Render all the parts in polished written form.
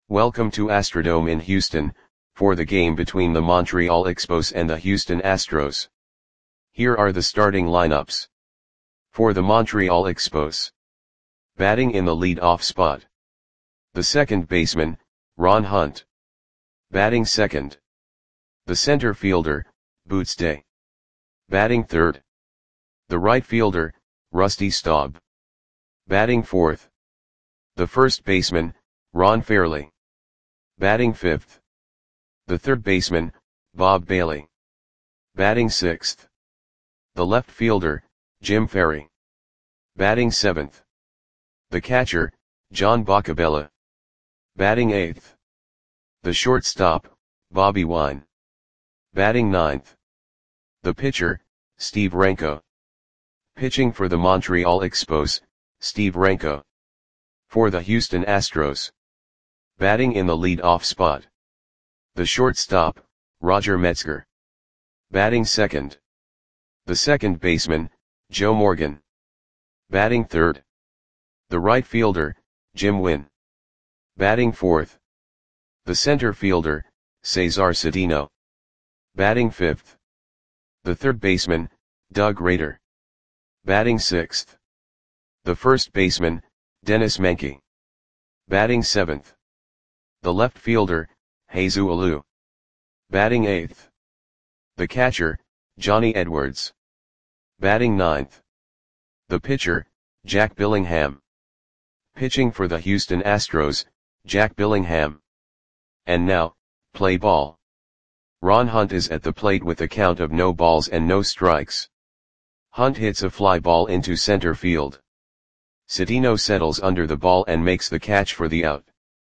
Welcome to Astrodome in Houston, for the game between the Montreal Expos and the Houston Astros. Here are the starting lineups. For the Montreal Expos. Batting in the lead-off spot. The second baseman, Ron Hunt. Batting second. The center fielder, Boots Day. Batting third. The right fielder, Rusty Staub. Batting fourth. The first baseman, Ron Fairly. Batting fifth. The third baseman, Bob Bailey. Batting sixth. The left fielder, Jim Ferry. Batting seventh. The catcher, John Boccabella. Batting eighth. The shortstop, Bobby Wine. Batting ninth. The pitcher, Steve Renko. Pitching for the Montreal Expos, Steve Renko. For the Houston Astros. Batting in the lead-off spot. The shortstop, Roger Metzger. Batting second. The second baseman, Joe Morgan. Batting third. The right fielder, Jim Wynn. Batting fourth. The center fielder, Cesar Cedeno. Batting fifth. The third baseman, Doug Rader. Batting sixth. The first baseman, Dennis Menke. Batting seventh. The left fielder, Jesus Alou. Batting eighth. The catcher, Johnny Edwards. Batting ninth. The pitcher, Jack Billingham. Pitching for the Houston Astros, Jack Billingham. And now, play ball. Ron Hunt is at the plate with a count of no balls and no strikes. Hunt hits a fly ball into center field. Cedeno settles under the ball and makes the catch for the out.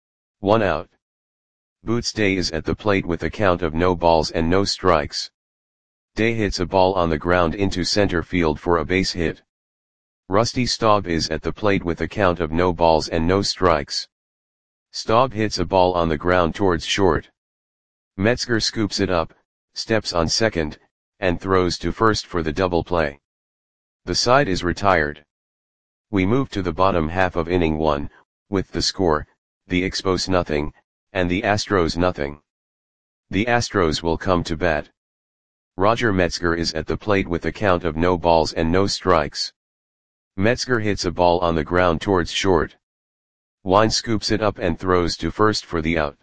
1 out. Boots Day is at the plate with a count of no balls and no strikes. Day hits a ball on the ground into center field for a base hit. Rusty Staub is at the plate with a count of no balls and no strikes. Staub hits a ball on the ground towards short. Metzger scoops it up, steps on second, and throws to first for the double play. The side is retired. We move to the bottom half of inning 1, with the score, the Expos nothing, and the Astros nothing. The Astros will come to bat. Roger Metzger is at the plate with a count of no balls and no strikes. Metzger hits a ball on the ground towards short. Wine scoops it up and throws to first for the out.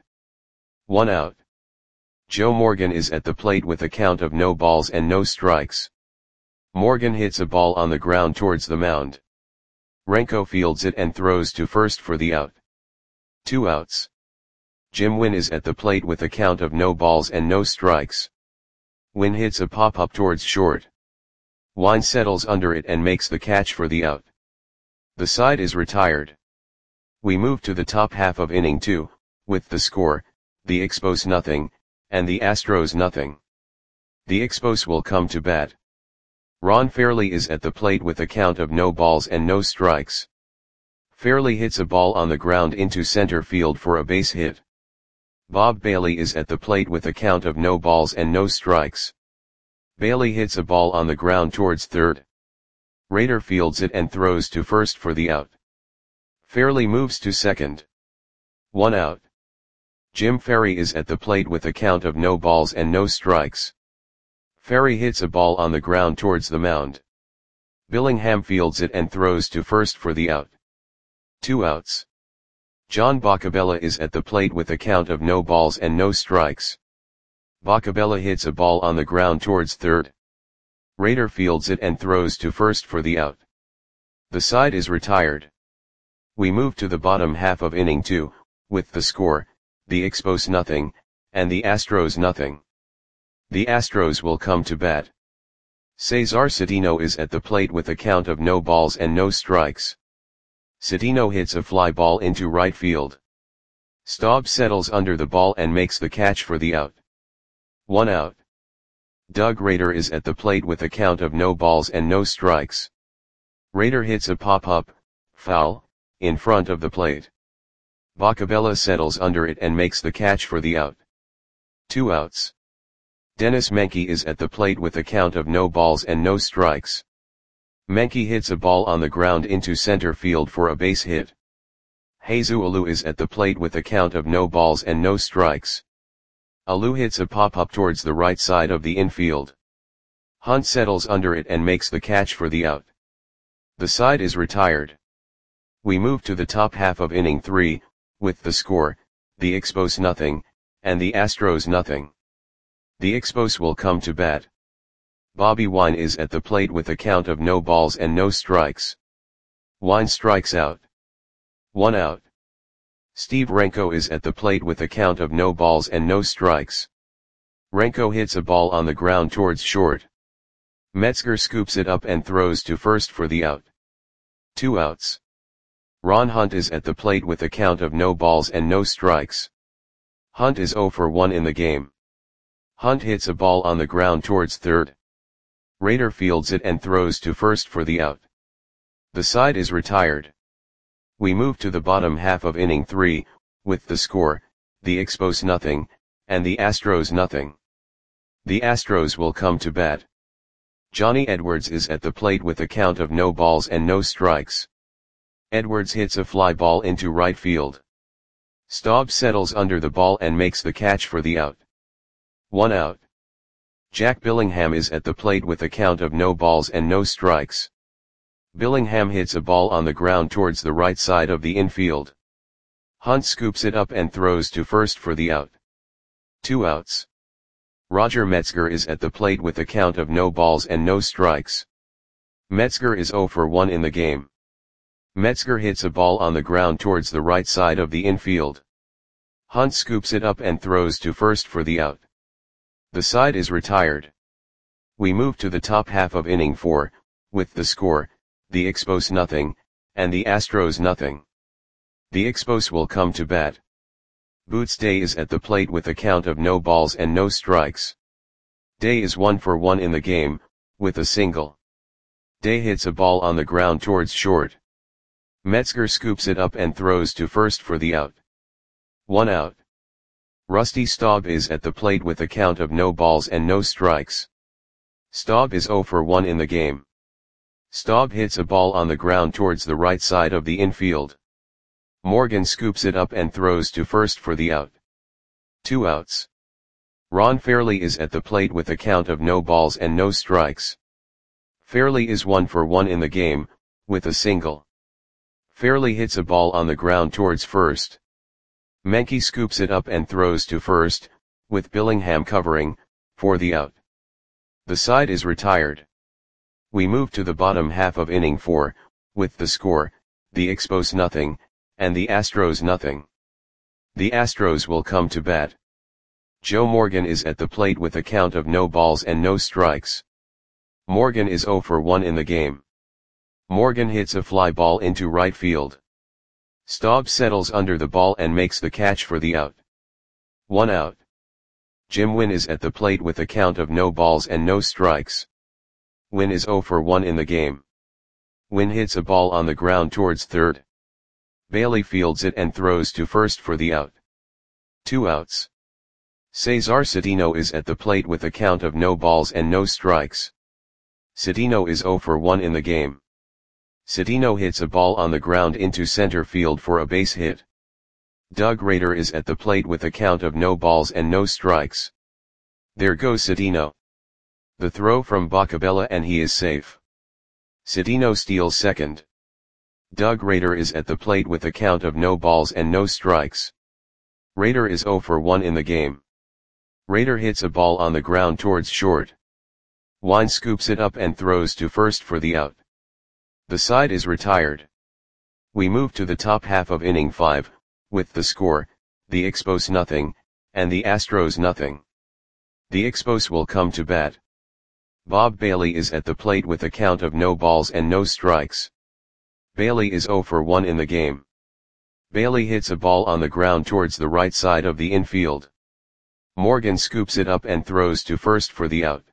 1 out. Joe Morgan is at the plate with a count of no balls and no strikes. Morgan hits a ball on the ground towards the mound. Renko fields it and throws to first for the out. 2 outs. Jim Wynn is at the plate with a count of no balls and no strikes. Wynn hits a pop-up towards short. Wine settles under it and makes the catch for the out. The side is retired. We move to the top half of inning 2, with the score, the Expos nothing, and the Astros nothing. The Expos will come to bat. Ron Fairly is at the plate with a count of no balls and no strikes. Fairly hits a ball on the ground into center field for a base hit. Bob Bailey is at the plate with a count of no balls and no strikes. Bailey hits a ball on the ground towards third. Rader fields it and throws to first for the out. Fairly moves to second. 1 out. Jim Ferry is at the plate with a count of no balls and no strikes. Ferry hits a ball on the ground towards the mound. Billingham fields it and throws to first for the out. 2 outs. John Boccabella is at the plate with a count of no balls and no strikes. Boccabella hits a ball on the ground towards third. Rader fields it and throws to first for the out. The side is retired. We move to the bottom half of inning 2, with the score, the Expos nothing, and the Astros nothing. The Astros will come to bat. Cesar Cedeno is at the plate with a count of no balls and no strikes. Cedeno hits a fly ball into right field. Staub settles under the ball and makes the catch for the out. 1 out. Doug Rader is at the plate with a count of no balls and no strikes. Rader hits a pop-up, foul, in front of the plate. Boccabella settles under it and makes the catch for the out. 2 outs. Dennis Menke is at the plate with a count of no balls and no strikes. Menke hits a ball on the ground into center field for a base hit. Jesus Alou is at the plate with a count of no balls and no strikes. Alou hits a pop-up towards the right side of the infield. Hunt settles under it and makes the catch for the out. The side is retired. We move to the top half of inning 3, with the score, the Expos nothing, and the Astros nothing. The Expos will come to bat. Bobby Wine is at the plate with a count of no balls and no strikes. Wine strikes out. 1 out. Steve Renko is at the plate with a count of no balls and no strikes. Renko hits a ball on the ground towards short. Metzger scoops it up and throws to first for the out. 2 outs. Ron Hunt is at the plate with a count of no balls and no strikes. Hunt is 0 for 1 in the game. Hunt hits a ball on the ground towards third. Rader fields it and throws to first for the out. The side is retired. We move to the bottom half of inning 3, with the score, the Expos nothing, and the Astros nothing. The Astros will come to bat. Johnny Edwards is at the plate with a count of no balls and no strikes. Edwards hits a fly ball into right field. Staub settles under the ball and makes the catch for the out. 1 out. Jack Billingham is at the plate with a count of no balls and no strikes. Billingham hits a ball on the ground towards the right side of the infield. Hunt scoops it up and throws to first for the out. 2 outs. Roger Metzger is at the plate with a count of no balls and no strikes. Metzger is 0 for 1 in the game. Metzger hits a ball on the ground towards the right side of the infield. Hunt scoops it up and throws to first for the out. The side is retired. We move to the top half of inning 4, with the score, the Expos nothing, and the Astros nothing. The Expos will come to bat. Boots Day is at the plate with a count of no balls and no strikes. Day is 1 for 1 in the game, with a single. Day hits a ball on the ground towards short. Metzger scoops it up and throws to first for the out. 1 out. Rusty Staub is at the plate with a count of no balls and no strikes. Staub is 0 for 1 in the game. Staub hits a ball on the ground towards the right side of the infield. Morgan scoops it up and throws to first for the out. 2 outs. Ron Fairley is at the plate with a count of no balls and no strikes. Fairley is 1 for 1 in the game, with a single. Fairley hits a ball on the ground towards first. Menke scoops it up and throws to first, with Billingham covering, for the out. The side is retired. We move to the bottom half of inning 4, with the score, the Expos nothing, and the Astros nothing. The Astros will come to bat. Joe Morgan is at the plate with a count of no balls and no strikes. Morgan is 0 for 1 in the game. Morgan hits a fly ball into right field. Staub settles under the ball and makes the catch for the out. 1 out. Jim Wynn is at the plate with a count of no balls and no strikes. Wynn is 0 for 1 in the game. Wynn hits a ball on the ground towards third. Bailey fields it and throws to first for the out. 2 outs. Cesar Cedeno is at the plate with a count of no balls and no strikes. Cedeno is 0 for 1 in the game. Cedeno hits a ball on the ground into center field for a base hit. Doug Rader is at the plate with a count of no balls and no strikes. There goes Cedeno. The throw from Bacabella and he is safe. Cedeno steals second. Doug Rader is at the plate with a count of no balls and no strikes. Rader is 0 for 1 in the game. Rader hits a ball on the ground towards short. Wine scoops it up and throws to first for the out. The side is retired. We move to the top half of inning 5, with the score, the Expos nothing, and the Astros nothing. The Expos will come to bat. Bob Bailey is at the plate with a count of no balls and no strikes. Bailey is 0 for 1 in the game. Bailey hits a ball on the ground towards the right side of the infield. Morgan scoops it up and throws to first for the out.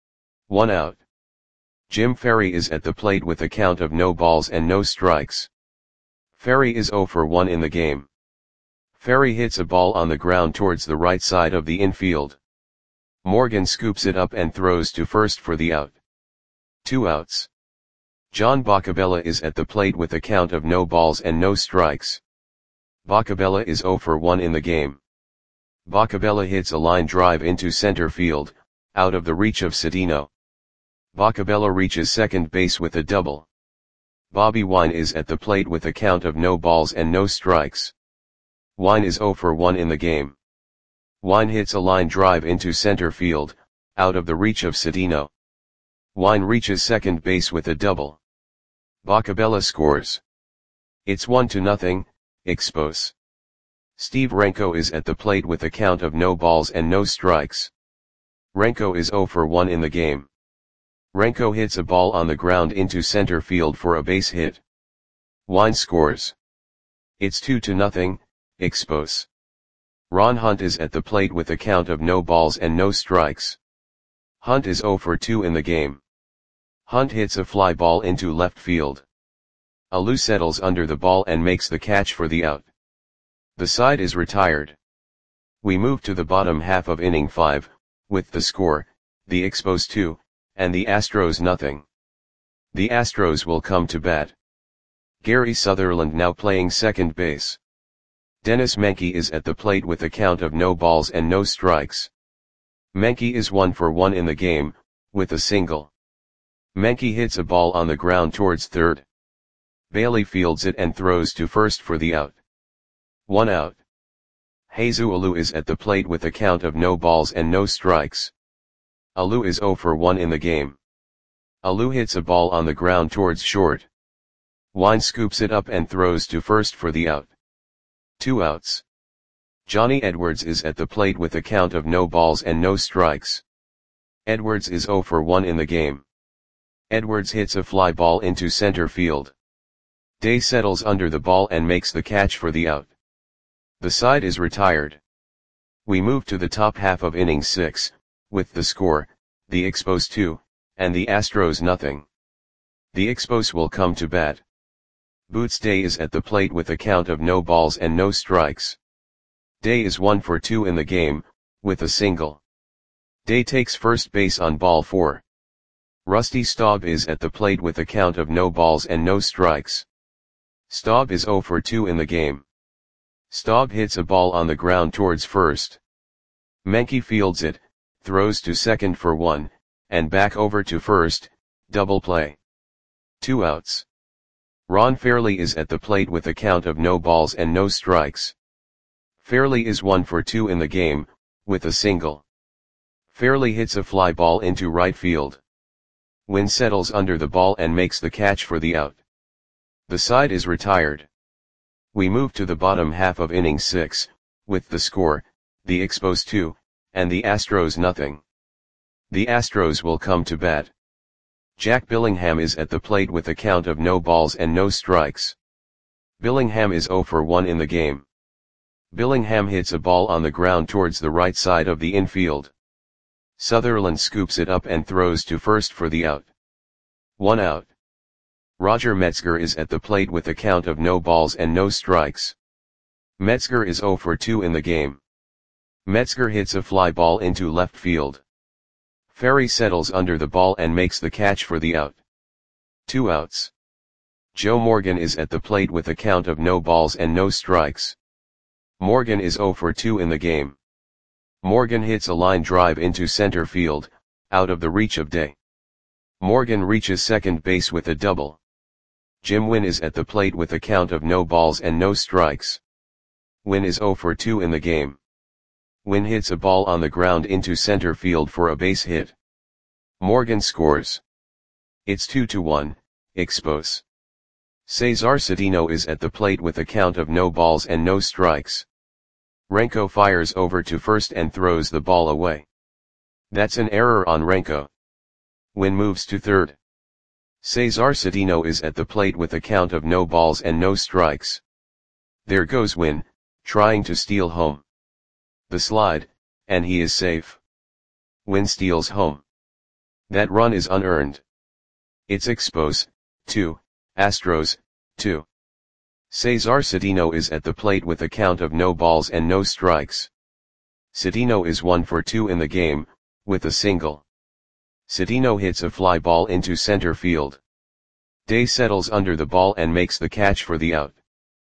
1 out. Jim Ferry is at the plate with a count of no balls and no strikes. Ferry is 0 for 1 in the game. Ferry hits a ball on the ground towards the right side of the infield. Morgan scoops it up and throws to first for the out. 2 outs. John Bacabella is at the plate with a count of no balls and no strikes. Bocabella is 0 for 1 in the game. Bocabella hits a line drive into center field, out of the reach of Cedeno. Bocabella reaches second base with a double. Bobby Wine is at the plate with a count of no balls and no strikes. Wine is 0 for 1 in the game. Wine hits a line drive into center field, out of the reach of Cedeno. Wine reaches second base with a double. Bocabella scores. It's 1-0, Expos. Steve Renko is at the plate with a count of no balls and no strikes. Renko is 0 for 1 in the game. Renko hits a ball on the ground into center field for a base hit. Wine scores. It's 2-0, Expos. Ron Hunt is at the plate with a count of no balls and no strikes. Hunt is 0 for 2 in the game. Hunt hits a fly ball into left field. Alou settles under the ball and makes the catch for the out. The side is retired. We move to the bottom half of inning 5, with the score, the Expos 2, and the Astros nothing. The Astros will come to bat. Gary Sutherland now playing second base. Dennis Menke is at the plate with a count of no balls and no strikes. Menke is 1 for 1 in the game, with a single. Menke hits a ball on the ground towards third. Bailey fields it and throws to first for the out. 1 out. Jesus Alou is at the plate with a count of no balls and no strikes. Alou is 0 for 1 in the game. Alou hits a ball on the ground towards short. Wine scoops it up and throws to first for the out. 2 outs. Johnny Edwards is at the plate with a count of no balls and no strikes. Edwards is 0 for 1 in the game. Edwards hits a fly ball into center field. Day settles under the ball and makes the catch for the out. The side is retired. We move to the top half of inning 6, with the score, the Expos 2, and the Astros nothing. The Expos will come to bat. Boots Day is at the plate with a count of no balls and no strikes. Day is 1 for 2 in the game, with a single. Day takes first base on ball 4. Rusty Staub is at the plate with a count of no balls and no strikes. Staub is 0 for 2 in the game. Staub hits a ball on the ground towards first. Menke fields it, throws to second for 1, and back over to first, double play. 2 outs. Ron Fairley is at the plate with a count of no balls and no strikes. Fairley is 1 for 2 in the game, with a single. Fairley hits a fly ball into right field. Wynn settles under the ball and makes the catch for the out. The side is retired. We move to the bottom half of inning 6, with the score, the Expos 2, and the Astros nothing. The Astros will come to bat. Jack Billingham is at the plate with a count of no balls and no strikes. Billingham is 0 for 1 in the game. Billingham hits a ball on the ground towards the right side of the infield. Sutherland scoops it up and throws to first for the out. 1 out. Roger Metzger is at the plate with a count of no balls and no strikes. Metzger is 0 for 2 in the game. Metzger hits a fly ball into left field. Ferry settles under the ball and makes the catch for the out. 2 outs. Joe Morgan is at the plate with a count of no balls and no strikes. Morgan is 0 for 2 in the game. Morgan hits a line drive into center field, out of the reach of Day. Morgan reaches second base with a double. Jim Wynn is at the plate with a count of no balls and no strikes. Wynn is 0 for 2 in the game. Wynn hits a ball on the ground into center field for a base hit. Morgan scores. It's 2-1, Expos. Cesar Cedeno is at the plate with a count of no balls and no strikes. Renko fires over to first and throws the ball away. That's an error on Renko. Wynn moves to third. Cesar Cedeno is at the plate with a count of no balls and no strikes. There goes Wynn, trying to steal home. The slide, and he is safe. Wynn steals home. That run is unearned. It's Expos, 2, Astros, 2. Cesar Cedeno is at the plate with a count of no balls and no strikes. Cedeno is 1 for 2 in the game, with a single. Cedeno hits a fly ball into center field. Day settles under the ball and makes the catch for the out.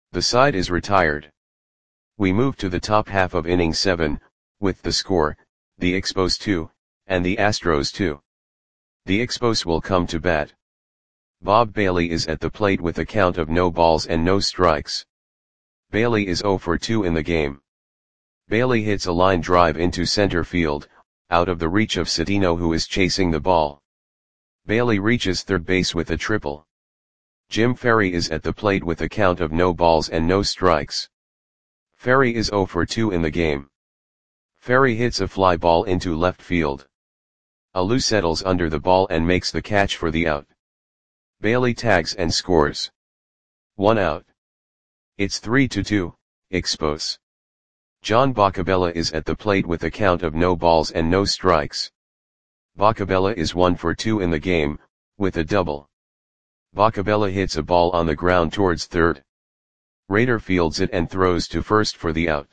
The side is retired. We move to the top half of inning 7, with the score, the Expos 2, and the Astros 2. The Expos will come to bat. Bob Bailey is at the plate with a count of no balls and no strikes. Bailey is 0 for 2 in the game. Bailey hits a line drive into center field, out of the reach of Cedeno, who is chasing the ball. Bailey reaches third base with a triple. Jim Ferry is at the plate with a count of no balls and no strikes. Ferry is 0 for 2 in the game. Ferry hits a fly ball into left field. Alou settles under the ball and makes the catch for the out. Bailey tags and scores. 1 out. It's 3-2, Expos. John Boccabella is at the plate with a count of no balls and no strikes. Boccabella is 1 for 2 in the game, with a double. Boccabella hits a ball on the ground towards third. Raider fields it and throws to first for the out.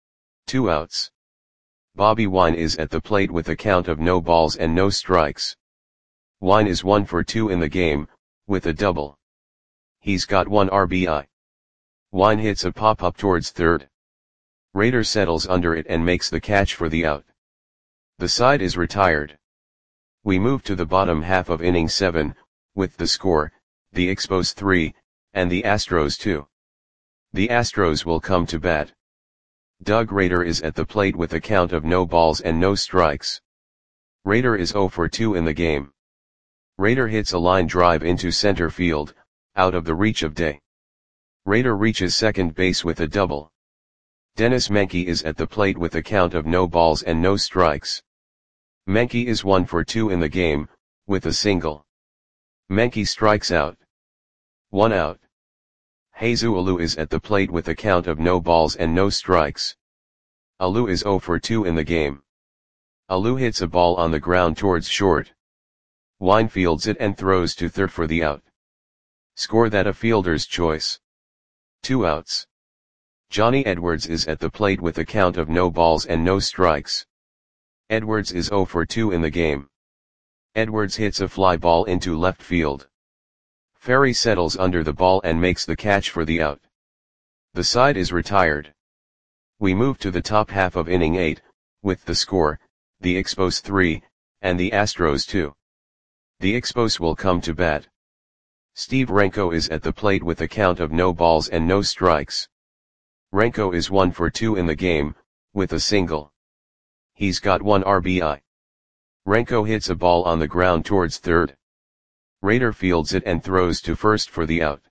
2 outs. Bobby Wine is at the plate with a count of no balls and no strikes. Wine is 1 for 2 in the game, with a double. He's got 1 RBI. Wine hits a pop-up towards third. Raider settles under it and makes the catch for the out. The side is retired. We move to the bottom half of inning 7, with the score, the Expos 3, and the Astros 2. The Astros will come to bat. Doug Rader is at the plate with a count of no balls and no strikes. Rader is 0 for 2 in the game. Rader hits a line drive into center field, out of the reach of Day. Rader reaches second base with a double. Dennis Menke is at the plate with a count of no balls and no strikes. Menke is 1 for 2 in the game, with a single. Menke strikes out. 1 out. Jesus Alou is at the plate with a count of no balls and no strikes. Alou is 0 for 2 in the game. Alou hits a ball on the ground towards short. Wine fields it and throws to third for the out. Score that a fielder's choice. 2 outs. Johnny Edwards is at the plate with a count of no balls and no strikes. Edwards is 0 for 2 in the game. Edwards hits a fly ball into left field. Ferry settles under the ball and makes the catch for the out. The side is retired. We move to the top half of inning 8, with the score, the Expos 3, and the Astros 2. The Expos will come to bat. Steve Renko is at the plate with a count of no balls and no strikes. Renko is 1 for 2 in the game, with a single. He's got 1 RBI. Renko hits a ball on the ground towards third. Rader fields it and throws to first for the out.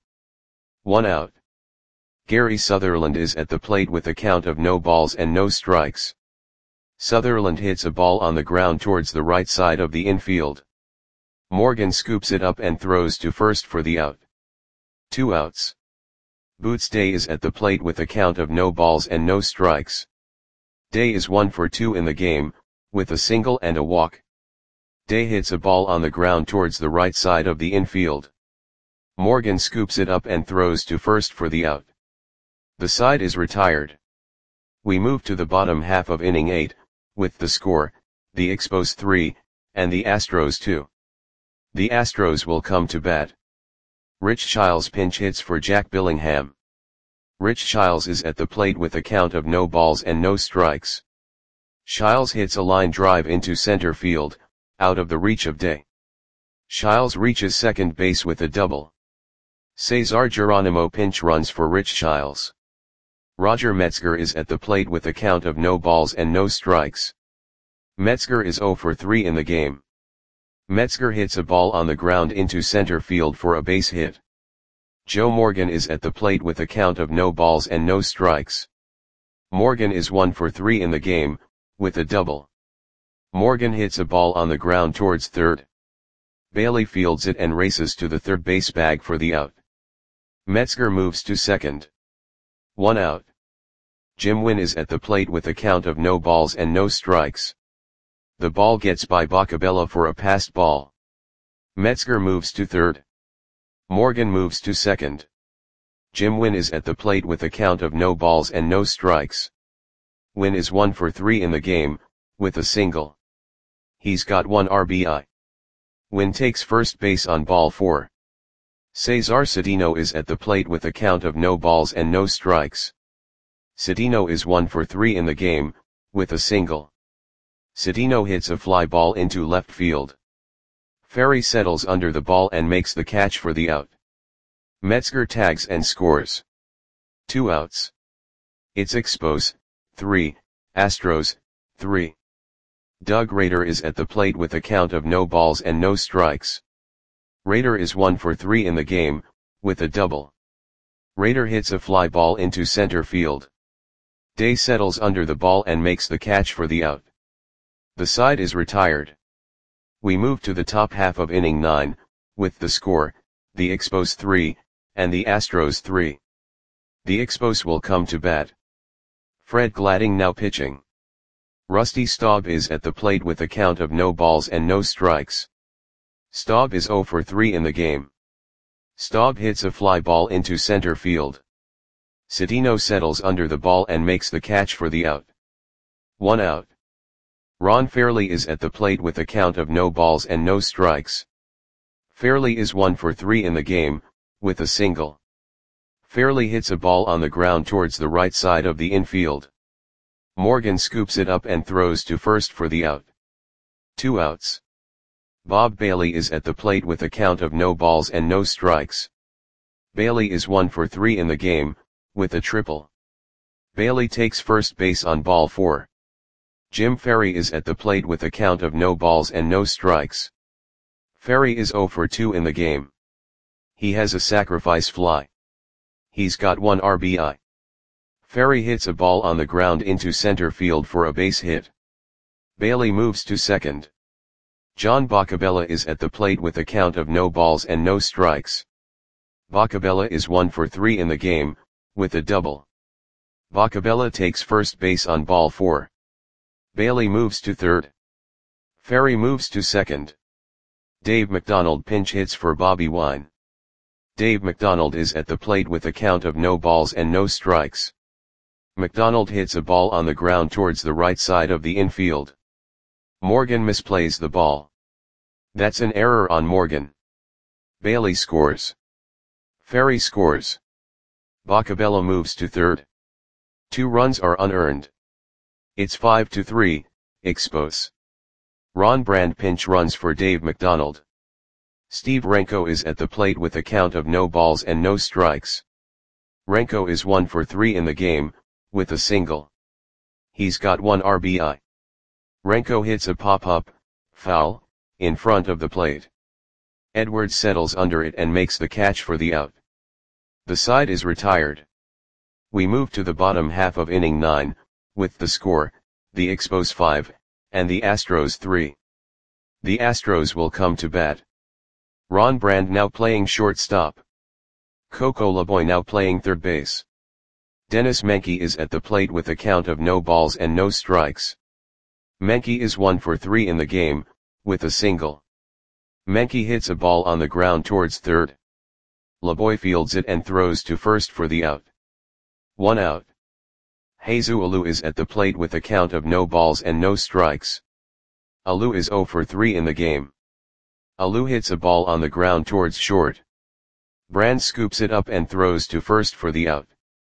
1 out. Gary Sutherland is at the plate with a count of no balls and no strikes. Sutherland hits a ball on the ground towards the right side of the infield. Morgan scoops it up and throws to first for the out. 2 outs. Boots Day is at the plate with a count of no balls and no strikes. Day is 1 for 2 in the game, with a single and a walk. Day hits a ball on the ground towards the right side of the infield. Morgan scoops it up and throws to first for the out. The side is retired. We move to the bottom half of inning 8, with the score, the Expos 3, and the Astros 2. The Astros will come to bat. Rich Childs pinch hits for Jack Billingham. Rich Childs is at the plate with a count of no balls and no strikes. Childs hits a line drive into center field, out of the reach of Day. Childs reaches second base with a double. Cesar Geronimo pinch runs for Rich Childs. Roger Metzger is at the plate with a count of no balls and no strikes. Metzger is 0 for 3 in the game. Metzger hits a ball on the ground into center field for a base hit. Joe Morgan is at the plate with a count of no balls and no strikes. Morgan is 1 for 3 in the game, with a double. Morgan hits a ball on the ground towards third. Bailey fields it and races to the third base bag for the out. Metzger moves to second. 1 out. Jim Wynn is at the plate with a count of no balls and no strikes. The ball gets by Boccabella for a passed ball. Metzger moves to third. Morgan moves to second. Jim Wynn is at the plate with a count of no balls and no strikes. Wynn is 1 for 3 in the game, with a single. He's got 1 RBI. Wynn takes first base on ball 4. Cesar Cedeno is at the plate with a count of no balls and no strikes. Cedeno is 1 for 3 in the game, with a single. Cedeno hits a fly ball into left field. Ferry settles under the ball and makes the catch for the out. Metzger tags and scores. 2 outs. It's Expos, 3, Astros, 3. Doug Rader is at the plate with a count of no balls and no strikes. Rader is 1 for 3 in the game, with a double. Rader hits a fly ball into center field. Day settles under the ball and makes the catch for the out. The side is retired. We move to the top half of inning 9, with the score, the Expos 3, and the Astros 3. The Expos will come to bat. Fred Gladding now pitching. Rusty Staub is at the plate with a count of no balls and no strikes. Staub is 0 for 3 in the game. Staub hits a fly ball into center field. Cedeno settles under the ball and makes the catch for the out. 1 out. Ron Fairly is at the plate with a count of no balls and no strikes. Fairly is 1 for 3 in the game, with a single. Fairly hits a ball on the ground towards the right side of the infield. Morgan scoops it up and throws to first for the out. 2 outs. Bob Bailey is at the plate with a count of no balls and no strikes. Bailey is 1 for 3 in the game, with a triple. Bailey takes first base on ball 4. Jim Ferry is at the plate with a count of no balls and no strikes. Ferry is 0 for 2 in the game. He has a sacrifice fly. He's got 1 RBI. Ferry hits a ball on the ground into center field for a base hit. Bailey moves to second. John Boccabella is at the plate with a count of no balls and no strikes. Boccabella is 1 for 3 in the game, with a double. Boccabella takes first base on ball 4. Bailey moves to third. Ferry moves to second. Dave McDonald pinch hits for Bobby Wine. Dave McDonald is at the plate with a count of no balls and no strikes. McDonald hits a ball on the ground towards the right side of the infield. Morgan misplays the ball. That's an error on Morgan. Bailey scores. Ferry scores. Boccabella moves to third. 2 runs are unearned. It's 5-3, Expos. Ron Brand pinch runs for Dave McDonald. Steve Renko is at the plate with a count of no balls and no strikes. Renko is 1 for 3 in the game, with a single. He's got 1 RBI. Renko hits a pop-up, foul, in front of the plate. Edwards settles under it and makes the catch for the out. The side is retired. We move to the bottom half of inning 9, with the score, the Expos 5, and the Astros 3. The Astros will come to bat. Ron Brand now playing shortstop. Coco Laboy now playing third base. Dennis Menke is at the plate with a count of no balls and no strikes. Menke is 1 for 3 in the game, with a single. Menke hits a ball on the ground towards third. Laboy fields it and throws to first for the out. 1 out. Jesus Alou is at the plate with a count of no balls and no strikes. Alou is 0 for 3 in the game. Alou hits a ball on the ground towards short. Brand scoops it up and throws to first for the out.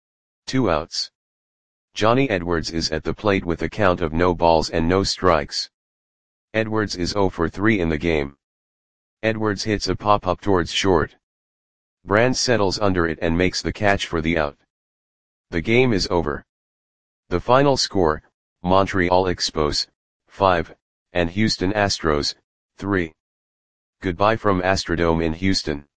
2 outs. Johnny Edwards is at the plate with a count of no balls and no strikes. Edwards is 0 for 3 in the game. Edwards hits a pop-up towards short. Brand settles under it and makes the catch for the out. The game is over. The final score, Montreal Expos, 5, and Houston Astros, 3. Goodbye from Astrodome in Houston.